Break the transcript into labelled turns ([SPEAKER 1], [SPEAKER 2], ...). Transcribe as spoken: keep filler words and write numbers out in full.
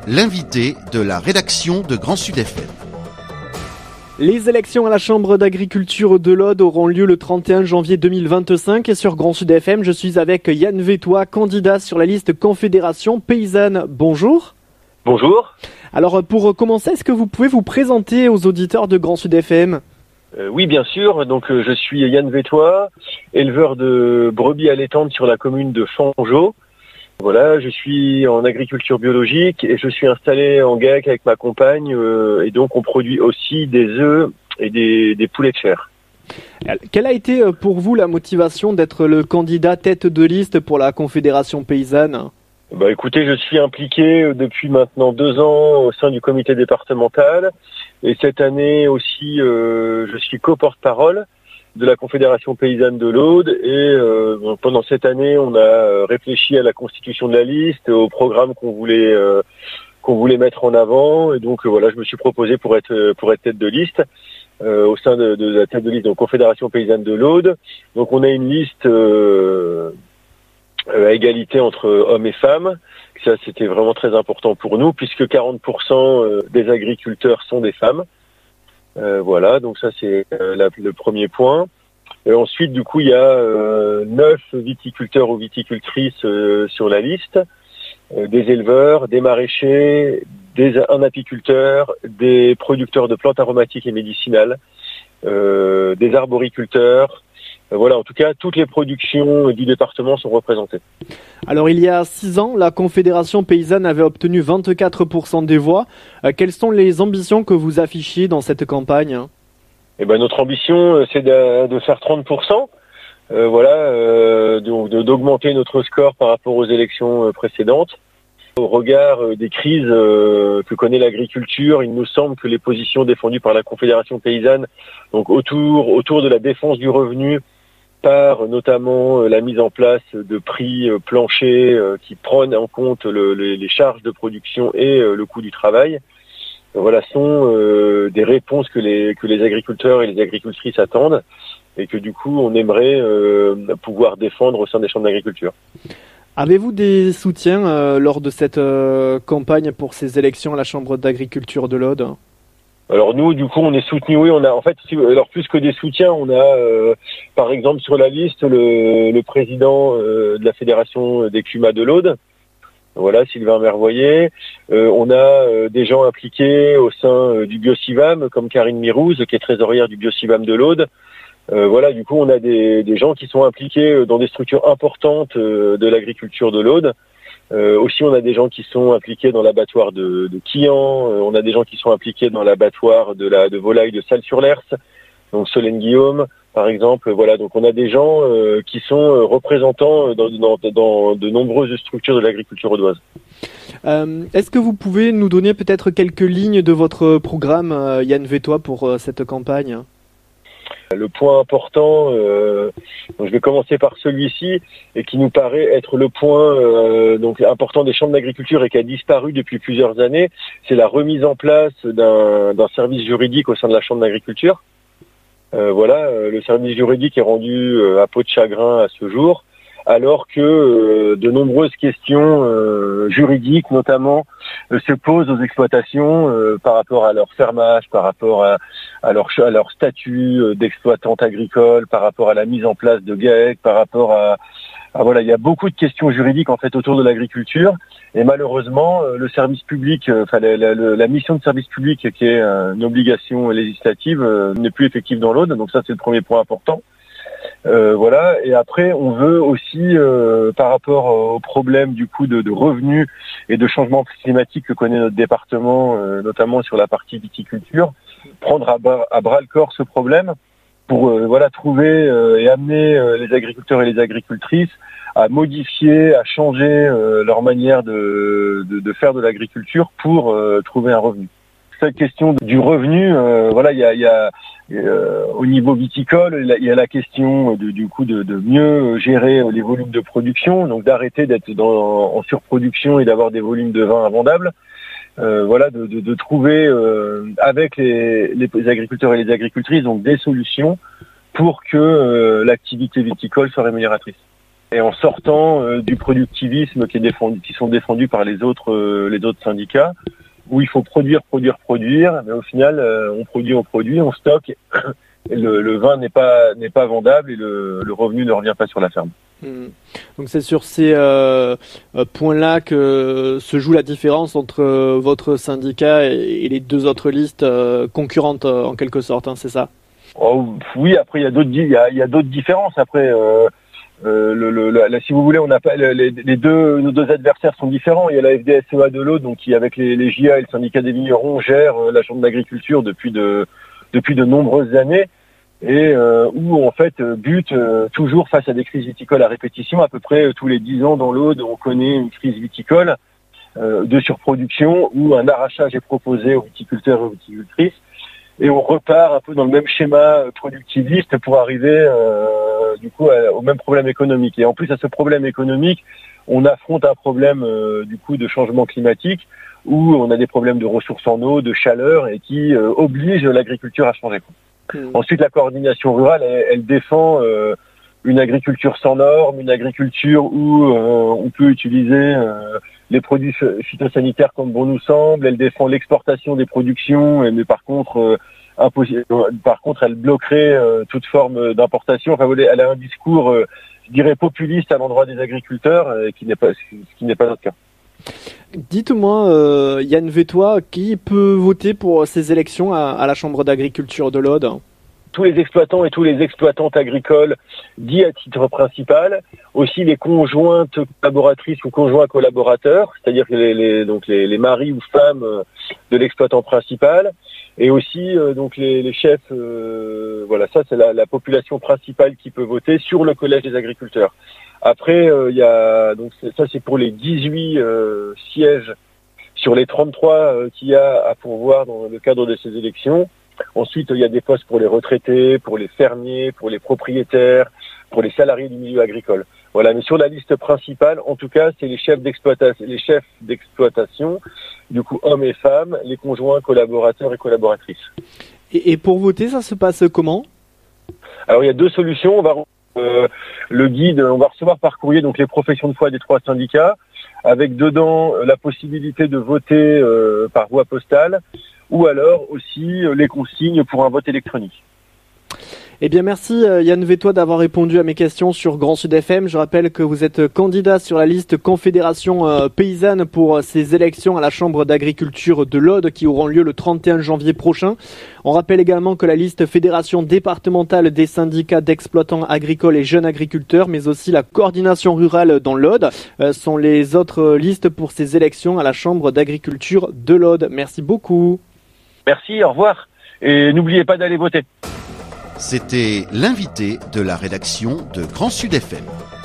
[SPEAKER 1] l'invité de la rédaction de Grand Sud F M.
[SPEAKER 2] Les élections à la Chambre d'agriculture de l'Aude auront lieu le trente et un janvier deux mille vingt-cinq et sur Grand Sud F M, je suis avec Yann Vétois, candidat sur la liste Confédération Paysanne. Bonjour.
[SPEAKER 3] Bonjour.
[SPEAKER 2] Alors pour commencer, est-ce que vous pouvez vous présenter aux auditeurs de Grand Sud F M ?
[SPEAKER 3] euh, Oui, bien sûr. Donc euh, je suis Yann Vétois, éleveur de brebis allaitantes sur la commune de Fangeau. Voilà, je suis en agriculture biologique et je suis installé en GAEC avec ma compagne euh, et donc on produit aussi des œufs et des, des poulets de chair.
[SPEAKER 2] Quelle a été pour vous la motivation d'être le candidat tête de liste pour la Confédération Paysanne ?
[SPEAKER 3] Bah écoutez, je suis impliqué depuis maintenant deux ans au sein du comité départemental et cette année aussi euh, je suis co-porte-parole de la Confédération Paysanne de l'Aude et euh, pendant cette année on a réfléchi à la constitution de la liste, au programme qu'on voulait euh, qu'on voulait mettre en avant et donc euh, voilà, je me suis proposé pour être pour être tête de liste euh, au sein de, de la tête de liste de la Confédération Paysanne de l'Aude. Donc on a une liste euh, à égalité entre hommes et femmes. Ça c'était vraiment très important pour nous puisque quarante pour cent des agriculteurs sont des femmes. Euh, voilà, donc ça c'est euh, la, le premier point. Et ensuite, du coup, il y a euh, neuf viticulteurs ou viticultrices euh, sur la liste, euh, des éleveurs, des maraîchers, des, un apiculteur, des producteurs de plantes aromatiques et médicinales, euh, des arboriculteurs. Euh, voilà, en tout cas, toutes les productions du département sont représentées.
[SPEAKER 2] Alors, il y a six ans, la Confédération Paysanne avait obtenu vingt-quatre pour cent des voix. Euh, quelles sont les ambitions que vous affichiez dans cette campagne ?
[SPEAKER 3] Eh ben, notre ambition, c'est de, de faire trente pour cent. Euh, voilà, euh, donc de, d'augmenter notre score par rapport aux élections précédentes. Au regard des crises euh, que connaît l'agriculture, il nous semble que les positions défendues par la Confédération Paysanne, donc autour, autour de la défense du revenu, par notamment la mise en place de prix planchers qui prennent en compte le, les, les charges de production et le coût du travail, voilà, sont euh, des réponses que les que les agriculteurs et les agricultrices attendent et que du coup on aimerait euh, pouvoir défendre au sein des chambres d'agriculture.
[SPEAKER 2] Avez-vous des soutiens euh, lors de cette euh, campagne pour ces élections à la Chambre d'agriculture de l'Aude ?
[SPEAKER 3] Alors nous, du coup, on est soutenu. Oui, on a en fait, alors plus que des soutiens, on a, euh, par exemple, sur la liste le, le président euh, de la fédération des Cumas de l'Aude. Voilà, Sylvain Mervoyer. Euh, on a euh, des gens impliqués au sein euh, du Biocivam, comme Karine Mirouz, qui est trésorière du Biocivam de l'Aude. Euh, voilà, du coup, on a des, des gens qui sont impliqués dans des structures importantes euh, de l'agriculture de l'Aude. Euh, aussi, on a des gens qui sont impliqués dans l'abattoir de, de Quillan. Euh, on a des gens qui sont impliqués dans l'abattoir de la de volaille de Salles-sur-l'Hers, donc Solène Guillaume, par exemple. Voilà, donc on a des gens euh, qui sont représentants dans, dans, dans de nombreuses structures de l'agriculture audoise.
[SPEAKER 2] Euh, est-ce que vous pouvez nous donner peut-être quelques lignes de votre programme, euh, Yann Vétois, pour euh, cette campagne ?
[SPEAKER 3] Le point important, euh, donc je vais commencer par celui-ci, et qui nous paraît être le point euh, donc important des chambres d'agriculture et qui a disparu depuis plusieurs années, c'est la remise en place d'un, d'un service juridique au sein de la chambre d'agriculture. Euh, voilà, euh, le service juridique est rendu euh, à peau de chagrin à ce jour, alors que euh, de nombreuses questions euh, juridiques, notamment, euh, se posent aux exploitations euh, par rapport à leur fermage, par rapport à, à, leur, à leur statut euh, d'exploitante agricole, par rapport à la mise en place de GAEC, par rapport à, à... Voilà, il y a beaucoup de questions juridiques en fait autour de l'agriculture. Et malheureusement, euh, le service public, euh, enfin la, la, la mission de service public, qui est euh, une obligation législative, euh, n'est plus effective dans l'Aude. Donc ça, c'est le premier point important. Euh, voilà, et après on veut aussi euh, par rapport aux problèmes du coup de, de revenus et de changement climatique que connaît notre département, euh, notamment sur la partie viticulture, prendre à bras, à bras le corps ce problème pour euh, voilà trouver euh, et amener euh, les agriculteurs et les agricultrices à modifier, à changer euh, leur manière de, de, de faire de l'agriculture pour euh, trouver un revenu. Cette question du revenu, euh, voilà, il y a, il y a euh, au niveau viticole, il y a la question de, du coup de, de mieux gérer les volumes de production, donc d'arrêter d'être dans, en surproduction et d'avoir des volumes de vin invendables. Euh, voilà, de, de, de trouver euh, avec les, les agriculteurs et les agricultrices donc des solutions pour que euh, l'activité viticole soit rémunératrice. et en sortant euh, du productivisme qui est défendu, qui sont défendus par les autres, euh, les autres syndicats, où il faut produire, produire, produire, mais au final, euh, on produit, on produit, on stocke, et le, le vin n'est pas n'est pas vendable et le, le revenu ne revient pas sur la ferme.
[SPEAKER 2] Mmh. Donc c'est sur ces euh, points-là que se joue la différence entre euh, votre syndicat et, et les deux autres listes euh, concurrentes euh, en quelque sorte, hein, c'est ça?
[SPEAKER 3] Oh, oui, après il y a d'autres il y a, il y a d'autres différences. Après, euh, euh, le, le, la, si vous voulez, on n'a pas les, les deux nos deux adversaires sont différents. Il y a la F D S E A de l'Aude, donc qui avec les, les J A et le syndicat des vignerons gère euh, la chambre d'agriculture depuis de depuis de nombreuses années. Et euh, où en fait bute euh, toujours face à des crises viticoles à répétition. À peu près euh, tous les dix ans dans l'Aude, on connaît une crise viticole euh, de surproduction où un arrachage est proposé aux viticulteurs et aux viticultrices, et on repart un peu dans le même schéma productiviste pour arriver euh, du coup à, au même problème économique. Et en plus à ce problème économique, on affronte un problème euh, du coup de changement climatique où on a des problèmes de ressources en eau, de chaleur, et qui euh, obligent l'agriculture à changer. Mmh. Ensuite, la coordination rurale, elle, elle défend euh, une agriculture sans normes, une agriculture où euh, on peut utiliser euh, les produits phytosanitaires comme bon nous semble. Elle défend l'exportation des productions, mais par contre, euh, impossible, par contre, elle bloquerait euh, toute forme d'importation. Enfin, elle a un discours, euh, je dirais, populiste à l'endroit des agriculteurs, euh, qui n'est pas, ce qui n'est pas notre cas.
[SPEAKER 2] Dites-moi, euh, Yann Vétois, qui peut voter pour ces élections à, à la Chambre d'agriculture de l'Aude?
[SPEAKER 3] Tous les exploitants et tous les exploitantes agricoles dits à titre principal, aussi les conjointes collaboratrices ou conjoints collaborateurs, c'est-à-dire les, les, donc les, les maris ou femmes de l'exploitant principal, et aussi euh, donc les, les chefs. Euh, voilà, ça c'est la, la population principale qui peut voter sur le collège des agriculteurs. Après, il euh, y a donc ça c'est pour les dix-huit euh, sièges sur les trente-trois euh, qu'il y a à pourvoir dans le cadre de ces élections. Ensuite, il y a des postes pour les retraités, pour les fermiers, pour les propriétaires, pour les salariés du milieu agricole. Voilà, mais sur la liste principale, en tout cas, c'est les chefs d'exploitation, les chefs d'exploitation, du coup hommes et femmes, les conjoints, collaborateurs et collaboratrices.
[SPEAKER 2] Et, et pour voter, ça se passe comment?
[SPEAKER 3] Alors, il y a deux solutions. On va euh, le guide, on va recevoir par courrier donc les professions de foi des trois syndicats, avec dedans la possibilité de voter euh, par voie postale, ou alors aussi les consignes pour un vote électronique.
[SPEAKER 2] Eh bien merci Yann Vétois d'avoir répondu à mes questions sur Grand Sud F M. Je rappelle que vous êtes candidat sur la liste Confédération euh, Paysanne pour ces élections à la Chambre d'agriculture de l'Aude qui auront lieu le trente et un janvier prochain. On rappelle également que la liste Fédération départementale des syndicats d'exploitants agricoles et jeunes agriculteurs, mais aussi la coordination rurale dans l'Aude, euh, sont les autres listes pour ces élections à la Chambre d'agriculture de l'Aude. Merci beaucoup.
[SPEAKER 3] Merci, au revoir. Et n'oubliez pas d'aller voter.
[SPEAKER 1] C'était l'invité de la rédaction de Grand Sud F M.